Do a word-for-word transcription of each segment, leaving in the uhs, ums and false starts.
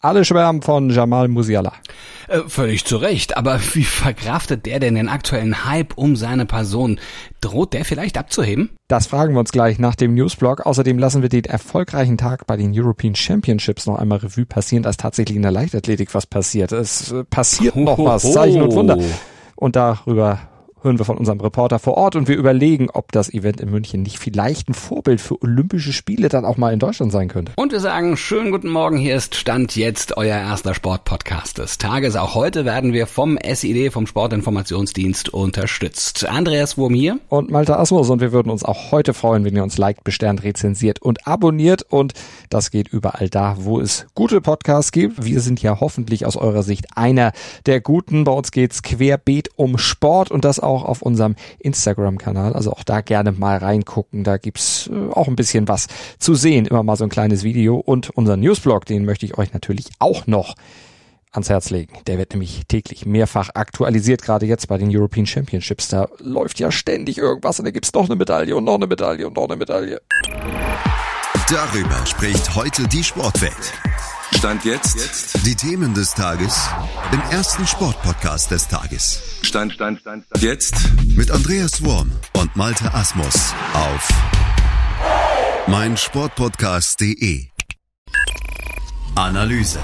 Alle schwärmen von Jamal Musiala. Äh, völlig zu Recht, aber wie verkraftet der denn den aktuellen Hype um seine Person? Droht der vielleicht abzuheben? Das fragen wir uns gleich nach dem Newsblog. Außerdem lassen wir den erfolgreichen Tag bei den European Championships noch einmal Revue passieren, dass tatsächlich in der Leichtathletik was passiert. Es äh, passiert noch was, Zeichen und Wunder. Und darüber hören wir von unserem Reporter vor Ort und wir überlegen, ob das Event in München nicht vielleicht ein Vorbild für Olympische Spiele dann auch mal in Deutschland sein könnte. Und wir sagen, schönen guten Morgen, hier ist Stand jetzt, euer erster Sportpodcast des Tages. Auch heute werden wir vom S I D, vom Sportinformationsdienst, unterstützt. Andreas Wurm hier. Und Malte Asmus, und wir würden uns auch heute freuen, wenn ihr uns liked, besternt, rezensiert und abonniert, und das geht überall da, wo es gute Podcasts gibt. Wir sind ja hoffentlich aus eurer Sicht einer der Guten. Bei uns geht's querbeet um Sport und das auch auf unserem Instagram-Kanal, also auch da gerne mal reingucken, da gibt's äh, auch ein bisschen was zu sehen, immer mal so ein kleines Video, und unseren Newsblog, den möchte ich euch natürlich auch noch ans Herz legen. Der wird nämlich täglich mehrfach aktualisiert, gerade jetzt bei den European Championships, da läuft ja ständig irgendwas und da gibt's noch eine Medaille und noch eine Medaille und noch eine Medaille. Darüber spricht heute die Sportwelt. Stand jetzt. jetzt die Themen des Tages im ersten Sportpodcast des Tages. Stand, Stand, Stand, Stand. Jetzt mit Andreas Wurm und Malte Asmus auf meinsportpodcast punkt de. Analyse.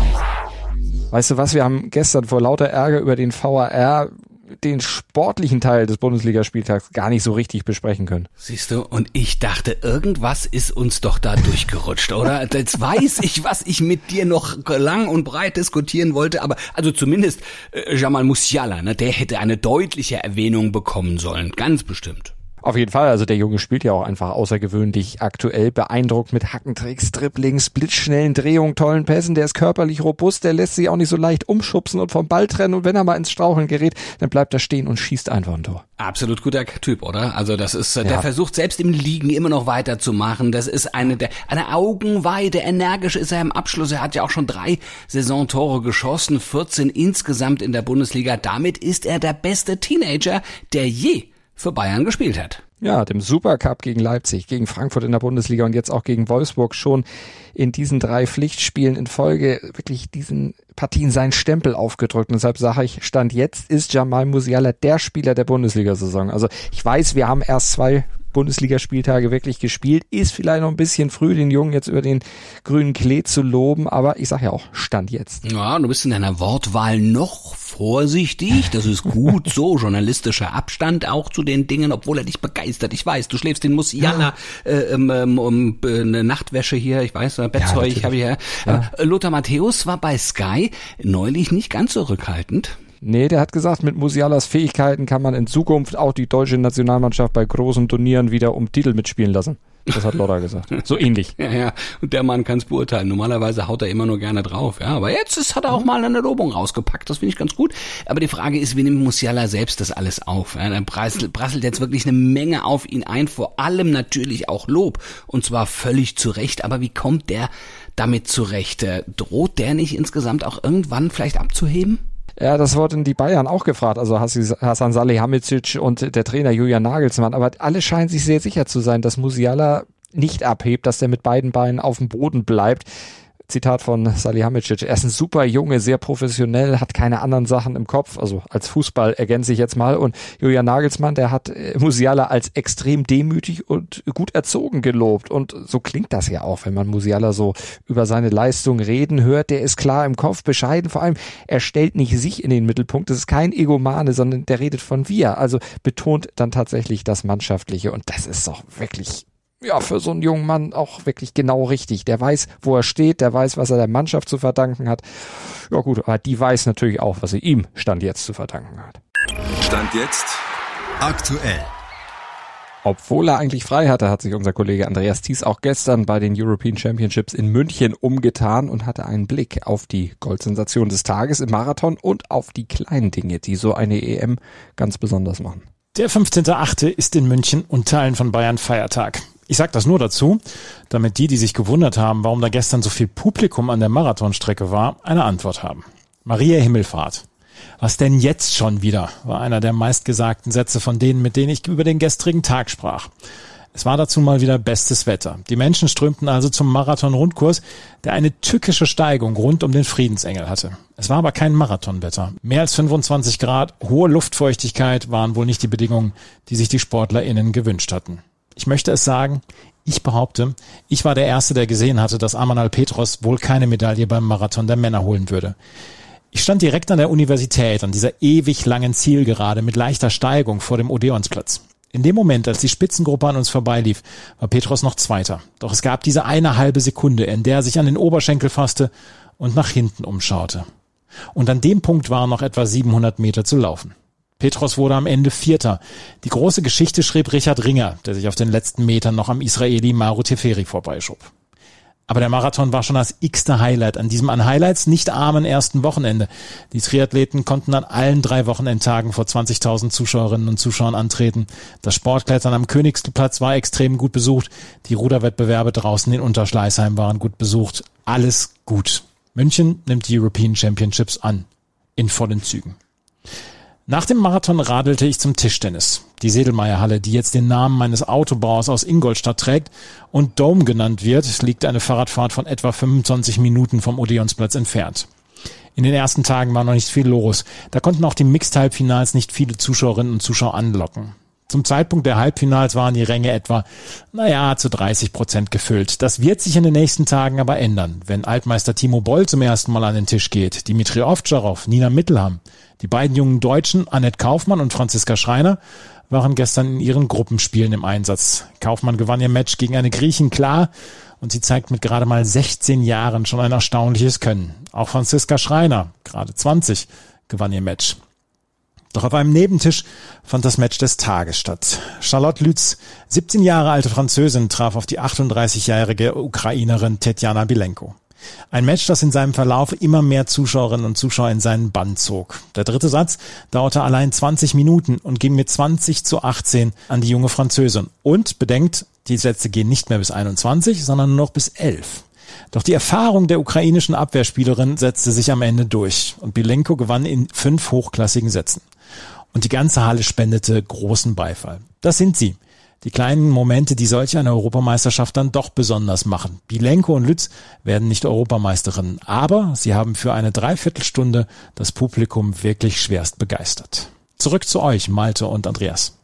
Weißt du was, wir haben gestern vor lauter Ärger über den V A R den sportlichen Teil des Bundesligaspieltags gar nicht so richtig besprechen können. Siehst du, und ich dachte, irgendwas ist uns doch da durchgerutscht, oder? Jetzt weiß ich, was ich mit dir noch lang und breit diskutieren wollte, aber also zumindest äh, Jamal Musiala, ne, der hätte eine deutliche Erwähnung bekommen sollen, ganz bestimmt. Auf jeden Fall, also der Junge spielt ja auch einfach außergewöhnlich aktuell, beeindruckt mit Hackentricks, Dribblings, blitzschnellen Drehungen, tollen Pässen, der ist körperlich robust, der lässt sich auch nicht so leicht umschubsen und vom Ball trennen, und wenn er mal ins Straucheln gerät, dann bleibt er stehen und schießt einfach ein Tor. Absolut guter Typ, oder? Also das ist, der ja. versucht selbst im Liegen immer noch weiterzumachen, das ist eine der, eine Augenweide, energisch ist er im Abschluss, er hat ja auch schon drei Saisontore geschossen, vierzehn insgesamt in der Bundesliga, damit ist er der beste Teenager, der je für Bayern gespielt hat. Ja, dem Supercup gegen Leipzig, gegen Frankfurt in der Bundesliga und jetzt auch gegen Wolfsburg schon in diesen drei Pflichtspielen in Folge wirklich diesen Partien seinen Stempel aufgedrückt. Und deshalb sage ich, Stand jetzt ist Jamal Musiala der Spieler der Bundesliga-Saison. Also ich weiß, wir haben erst zwei Bundesligaspieltage wirklich gespielt. Ist vielleicht noch ein bisschen früh, den Jungen jetzt über den grünen Klee zu loben, aber ich sage ja auch, Stand jetzt. Ja, du bist in deiner Wortwahl noch vorsichtig, das ist gut so, journalistischer Abstand auch zu den Dingen, obwohl er dich begeistert. Ich weiß, du schläfst den Musiala ja. äh, um, um, um eine Nachtwäsche hier, ich weiß, Bettzeug ja, habe ich ja. ja. Aber Lothar Matthäus war bei Sky neulich nicht ganz zurückhaltend. Nee, der hat gesagt, mit Musialas Fähigkeiten kann man in Zukunft auch die deutsche Nationalmannschaft bei großen Turnieren wieder um Titel mitspielen lassen. Das hat Lothar gesagt. So ähnlich. Ja, ja. Und der Mann kann es beurteilen. Normalerweise haut er immer nur gerne drauf. Ja, aber jetzt ist, hat er auch mal eine Lobung rausgepackt. Das finde ich ganz gut. Aber die Frage ist, wie nimmt Musiala selbst das alles auf? Ja, dann prasselt, prasselt jetzt wirklich eine Menge auf ihn ein. Vor allem natürlich auch Lob. Und zwar völlig zu Recht. Aber wie kommt der damit zurecht? Droht der nicht insgesamt auch irgendwann vielleicht abzuheben? Ja, das wurden die Bayern auch gefragt, also Hasan Salihamidzic und der Trainer Julian Nagelsmann, aber alle scheinen sich sehr sicher zu sein, dass Musiala nicht abhebt, dass der mit beiden Beinen auf dem Boden bleibt. Zitat von Salihamidzic, er ist ein super Junge, sehr professionell, hat keine anderen Sachen im Kopf, also als Fußball ergänze ich jetzt mal, und Julian Nagelsmann, der hat Musiala als extrem demütig und gut erzogen gelobt, und so klingt das ja auch, wenn man Musiala so über seine Leistung reden hört, der ist klar im Kopf, bescheiden, vor allem, er stellt nicht sich in den Mittelpunkt, das ist kein Egomane, sondern der redet von wir, also betont dann tatsächlich das Mannschaftliche, und das ist doch wirklich, ja, für so einen jungen Mann auch wirklich genau richtig. Der weiß, wo er steht, der weiß, was er der Mannschaft zu verdanken hat. Ja gut, aber die weiß natürlich auch, was sie ihm Stand jetzt zu verdanken hat. Stand jetzt aktuell. Obwohl er eigentlich frei hatte, hat sich unser Kollege Andreas Thies auch gestern bei den European Championships in München umgetan und hatte einen Blick auf die Goldsensation des Tages im Marathon und auf die kleinen Dinge, die so eine E M ganz besonders machen. Der fünfzehnter achte ist in München und Teilen von Bayern Feiertag. Ich sage das nur dazu, damit die, die sich gewundert haben, warum da gestern so viel Publikum an der Marathonstrecke war, eine Antwort haben. Maria Himmelfahrt. Was denn jetzt schon wieder, war einer der meistgesagten Sätze von denen, mit denen ich über den gestrigen Tag sprach. Es war dazu mal wieder bestes Wetter. Die Menschen strömten also zum Marathon-Rundkurs, der eine tückische Steigung rund um den Friedensengel hatte. Es war aber kein Marathonwetter. Mehr als fünfundzwanzig Grad, hohe Luftfeuchtigkeit waren wohl nicht die Bedingungen, die sich die SportlerInnen gewünscht hatten. Ich möchte es sagen, ich behaupte, ich war der Erste, der gesehen hatte, dass Amanal Petros wohl keine Medaille beim Marathon der Männer holen würde. Ich stand direkt an der Universität, an dieser ewig langen Zielgerade mit leichter Steigung vor dem Odeonsplatz. In dem Moment, als die Spitzengruppe an uns vorbeilief, war Petros noch Zweiter. Doch es gab diese eine halbe Sekunde, in der er sich an den Oberschenkel fasste und nach hinten umschaute. Und an dem Punkt waren noch etwa siebenhundert Meter zu laufen. Petros wurde am Ende Vierter. Die große Geschichte schrieb Richard Ringer, der sich auf den letzten Metern noch am Israeli Maru Teferi vorbeischob. Aber der Marathon war schon das x-te Highlight an diesem an Highlights nicht armen ersten Wochenende. Die Triathleten konnten an allen drei Wochenendtagen vor zwanzigtausend Zuschauerinnen und Zuschauern antreten. Das Sportklettern am Königsplatz war extrem gut besucht. Die Ruderwettbewerbe draußen in Unterschleißheim waren gut besucht. Alles gut. München nimmt die European Championships an. In vollen Zügen. Nach dem Marathon radelte ich zum Tischtennis. Die Sedelmeier-Halle, die jetzt den Namen meines Autobauers aus Ingolstadt trägt und Dome genannt wird, liegt eine Fahrradfahrt von etwa fünfundzwanzig Minuten vom Odeonsplatz entfernt. In den ersten Tagen war noch nicht viel los. Da konnten auch die Mixed-Halbfinals nicht viele Zuschauerinnen und Zuschauer anlocken. Zum Zeitpunkt der Halbfinals waren die Ränge etwa, naja, zu dreißig Prozent gefüllt. Das wird sich in den nächsten Tagen aber ändern, wenn Altmeister Timo Boll zum ersten Mal an den Tisch geht, Dimitri Ovtcharov, Nina Mittelham. Die beiden jungen Deutschen, Annette Kaufmann und Franziska Schreiner, waren gestern in ihren Gruppenspielen im Einsatz. Kaufmann gewann ihr Match gegen eine Griechin klar und sie zeigt mit gerade mal sechzehn Jahren schon ein erstaunliches Können. Auch Franziska Schreiner, gerade zwanzig, gewann ihr Match. Doch auf einem Nebentisch fand das Match des Tages statt. Charlotte Lütz, siebzehn Jahre alte Französin, traf auf die achtunddreißigjährige Ukrainerin Tetjana Bilenko. Ein Match, das in seinem Verlauf immer mehr Zuschauerinnen und Zuschauer in seinen Bann zog. Der dritte Satz dauerte allein zwanzig Minuten und ging mit zwanzig zu achtzehn an die junge Französin. Und bedenkt, die Sätze gehen nicht mehr bis einundzwanzig, sondern nur noch bis elf. Doch die Erfahrung der ukrainischen Abwehrspielerin setzte sich am Ende durch und Bilenko gewann in fünf hochklassigen Sätzen. Und die ganze Halle spendete großen Beifall. Das sind sie. Die kleinen Momente, die solch eine Europameisterschaft dann doch besonders machen. Bilenko und Lütz werden nicht Europameisterinnen, aber sie haben für eine Dreiviertelstunde das Publikum wirklich schwerst begeistert. Zurück zu euch, Malte und Andreas.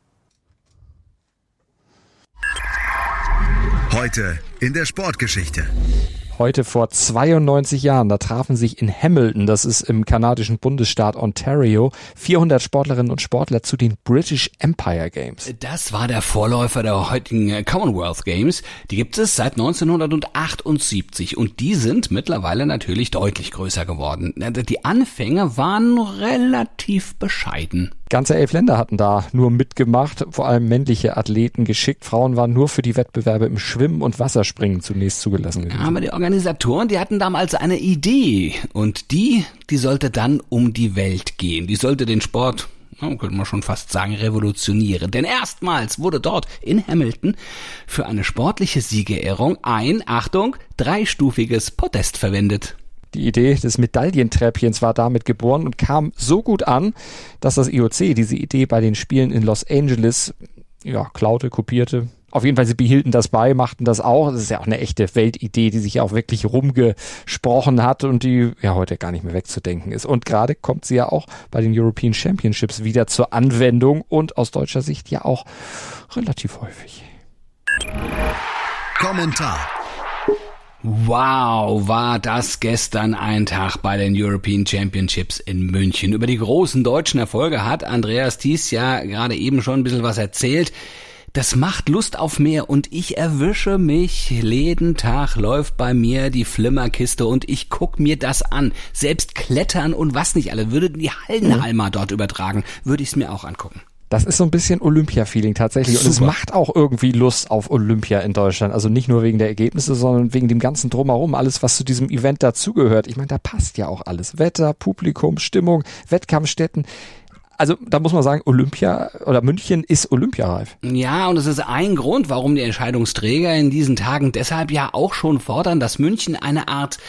Heute in der Sportgeschichte. Heute vor zweiundneunzig Jahren, da trafen sich in Hamilton, das ist im kanadischen Bundesstaat Ontario, vierhundert Sportlerinnen und Sportler zu den British Empire Games. Das war der Vorläufer der heutigen Commonwealth Games. Die gibt es seit neunzehnhundertachtundsiebzig und die sind mittlerweile natürlich deutlich größer geworden. Die Anfänge waren relativ bescheiden. Ganze elf Länder hatten da nur mitgemacht, vor allem männliche Athleten geschickt. Frauen waren nur für die Wettbewerbe im Schwimmen und Wasserspringen zunächst zugelassen gewesen. Aber die Organisatoren, die hatten damals eine Idee und die, die sollte dann um die Welt gehen. Die sollte den Sport, könnte man schon fast sagen, revolutionieren. Denn erstmals wurde dort in Hamilton für eine sportliche Siegerehrung ein, Achtung, dreistufiges Podest verwendet. Die Idee des Medaillentreppchens war damit geboren und kam so gut an, dass das I O C diese Idee bei den Spielen in Los Angeles ja, klaute, kopierte. Auf jeden Fall, sie behielten das bei, machten das auch. Das ist ja auch eine echte Weltidee, die sich ja auch wirklich rumgesprochen hat und die ja heute gar nicht mehr wegzudenken ist. Und gerade kommt sie ja auch bei den European Championships wieder zur Anwendung und aus deutscher Sicht ja auch relativ häufig. Kommentar. Wow, war das gestern ein Tag bei den European Championships in München. Über die großen deutschen Erfolge hat Andreas Thies ja gerade eben schon ein bisschen was erzählt. Das macht Lust auf mehr und ich erwische mich, jeden Tag läuft bei mir die Flimmerkiste und ich guck mir das an. Selbst Klettern und was nicht alle, würde die Hallenhalma dort übertragen, würde ich es mir auch angucken. Das ist so ein bisschen Olympia-Feeling tatsächlich. Super. Und es macht auch irgendwie Lust auf Olympia in Deutschland. Also nicht nur wegen der Ergebnisse, sondern wegen dem ganzen Drumherum. Alles, was zu diesem Event dazugehört. Ich meine, da passt ja auch alles. Wetter, Publikum, Stimmung, Wettkampfstätten. Also da muss man sagen, Olympia oder München ist olympiareif. Ja, und es ist ein Grund, warum die Entscheidungsträger in diesen Tagen deshalb ja auch schon fordern, dass München eine Art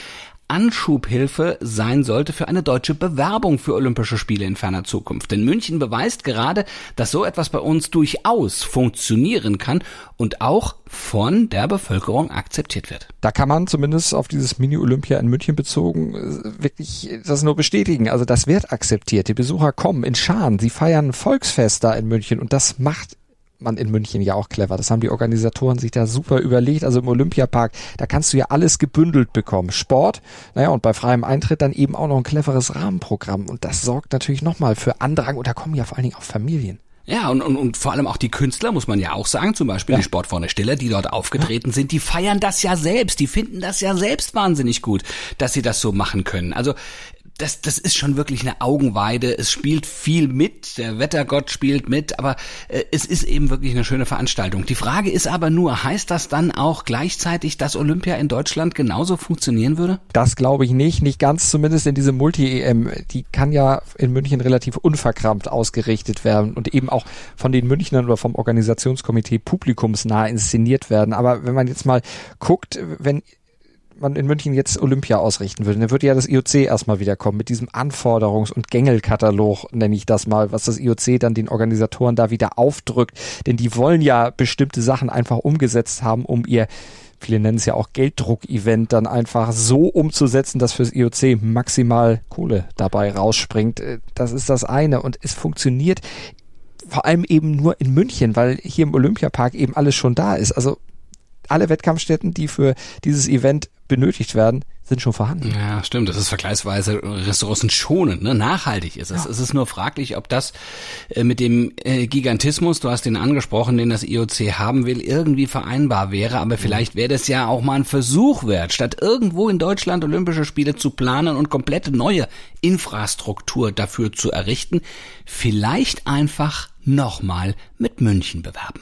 Anschubhilfe sein sollte für eine deutsche Bewerbung für Olympische Spiele in ferner Zukunft. Denn München beweist gerade, dass so etwas bei uns durchaus funktionieren kann und auch von der Bevölkerung akzeptiert wird. Da kann man zumindest auf dieses Mini-Olympia in München bezogen wirklich das nur bestätigen. Also das wird akzeptiert. Die Besucher kommen in Scharen. Sie feiern ein Volksfest da in München und das macht man in München ja auch clever. Das haben die Organisatoren sich da super überlegt. Also im Olympiapark, da kannst du ja alles gebündelt bekommen. Sport, naja, und bei freiem Eintritt dann eben auch noch ein cleveres Rahmenprogramm. Und das sorgt natürlich nochmal für Andrang und da kommen ja vor allen Dingen auch Familien. Ja, und, und, und vor allem auch die Künstler, muss man ja auch sagen, zum Beispiel ja. die Sportfreunde Stiller, die dort aufgetreten ja. sind, die feiern das ja selbst, die finden das ja selbst wahnsinnig gut, dass sie das so machen können. Also Das, das ist schon wirklich eine Augenweide. Es spielt viel mit, der Wettergott spielt mit, aber äh, es ist eben wirklich eine schöne Veranstaltung. Die Frage ist aber nur, heißt das dann auch gleichzeitig, dass Olympia in Deutschland genauso funktionieren würde? Das glaube ich nicht, nicht ganz, zumindest in diese Multi-E M. Die kann ja in München relativ unverkrampft ausgerichtet werden und eben auch von den Münchnern oder vom Organisationskomitee publikumsnah inszeniert werden. Aber wenn man jetzt mal guckt, wenn man in München jetzt Olympia ausrichten würde, dann würde ja das I O C erstmal wiederkommen mit diesem Anforderungs- und Gängelkatalog, nenne ich das mal, was das I O C dann den Organisatoren da wieder aufdrückt, denn die wollen ja bestimmte Sachen einfach umgesetzt haben, um ihr, viele nennen es ja auch Gelddruck-Event, dann einfach so umzusetzen, dass fürs I O C maximal Kohle dabei rausspringt. Das ist das eine und es funktioniert vor allem eben nur in München, weil hier im Olympiapark eben alles schon da ist. Also alle Wettkampfstätten, die für dieses Event benötigt werden, sind schon vorhanden. Ja, stimmt. Das ist vergleichsweise ressourcenschonend, ne? Nachhaltig ist es. Ja. Es ist nur fraglich, ob das äh, mit dem äh, Gigantismus, du hast den angesprochen, den das I O C haben will, irgendwie vereinbar wäre. Aber vielleicht wäre das ja auch mal ein Versuch wert, statt irgendwo in Deutschland Olympische Spiele zu planen und komplette neue Infrastruktur dafür zu errichten, vielleicht einfach nochmal mit München bewerben.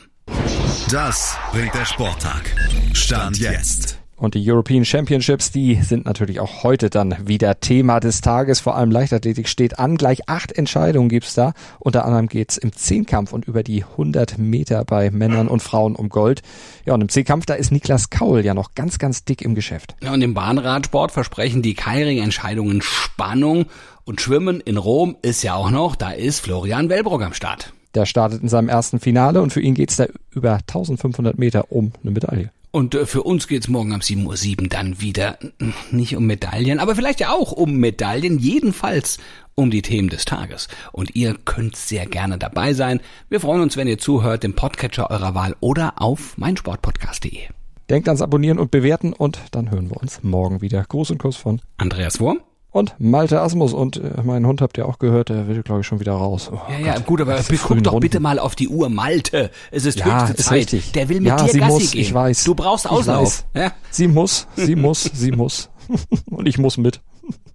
Das bringt der Sporttag. Stand jetzt. Und die European Championships, die sind natürlich auch heute dann wieder Thema des Tages. Vor allem Leichtathletik steht an. Gleich acht Entscheidungen gibt's da. Unter anderem geht's im Zehnkampf und über die hundert Meter bei Männern und Frauen um Gold. Ja, und im Zehnkampf, da ist Niklas Kaul ja noch ganz, ganz dick im Geschäft. Ja, und im Bahnradsport versprechen die Keiring-Entscheidungen Spannung. Und Schwimmen in Rom ist ja auch noch, da ist Florian Wellbrock am Start. Der startet in seinem ersten Finale und für ihn geht's da über eintausendfünfhundert Meter um eine Medaille. Und für uns geht's morgen um sieben Uhr sieben dann wieder nicht um Medaillen, aber vielleicht ja auch um Medaillen, jedenfalls um die Themen des Tages. Und ihr könnt sehr gerne dabei sein. Wir freuen uns, wenn ihr zuhört, im Podcatcher eurer Wahl oder auf meinsportpodcast punkt de. Denkt ans Abonnieren und Bewerten und dann hören wir uns morgen wieder. Gruß und Kuss von Andreas Wurm und Malte Asmus. Und äh, meinen Hund habt ihr auch gehört, der will, glaube ich, schon wieder raus. Oh, ja, ja, Gott. Gut, aber guck doch Runden. bitte mal auf die Uhr, Malte. Es ist ja, höchste ist Zeit. Richtig. Der will mit ja, dir sie Gassi muss, gehen. Ich weiß. Du brauchst Auslauf. Ja? Sie muss, sie muss, sie muss. Und ich muss mit.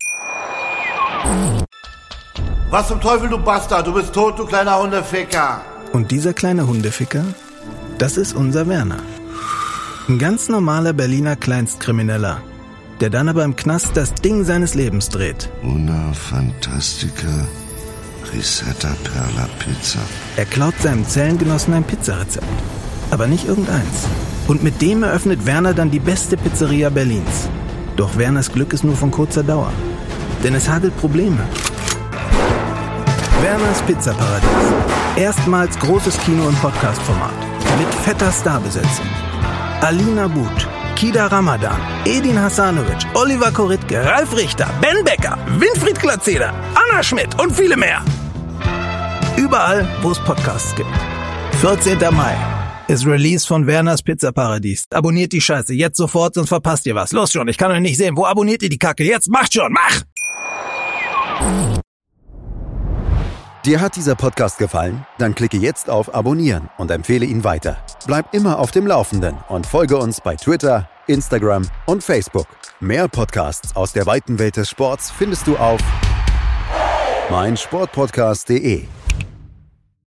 Was zum Teufel, du Bastard? Du bist tot, du kleiner Hundeficker. Und dieser kleine Hundeficker, das ist unser Werner. Ein ganz normaler Berliner Kleinstkrimineller, der dann aber im Knast das Ding seines Lebens dreht. Una Fantastica Risetta Perla Pizza. Er klaut seinem Zellengenossen ein Pizzarezept. Aber nicht irgendeins. Und mit dem eröffnet Werner dann die beste Pizzeria Berlins. Doch Werners Glück ist nur von kurzer Dauer. Denn es hagelt Probleme. Werners Pizzaparadies. Erstmals großes Kino- und Podcast-Format. Mit fetter Starbesetzung. Alina But, Kida Ramadan, Edin Hasanovic, Oliver Koritke, Ralf Richter, Ben Becker, Winfried Glatzeder, Anna Schmidt und viele mehr. Überall, wo es Podcasts gibt. vierzehnter Mai ist Release von Werners Pizzaparadies. Abonniert die Scheiße jetzt sofort, sonst verpasst ihr was. Los schon, ich kann euch nicht sehen. Wo abonniert ihr die Kacke? Jetzt macht schon, mach! Dir hat dieser Podcast gefallen? Dann klicke jetzt auf Abonnieren und empfehle ihn weiter. Bleib immer auf dem Laufenden und folge uns bei Twitter, Instagram und Facebook. Mehr Podcasts aus der weiten Welt des Sports findest du auf meinsportpodcast punkt de.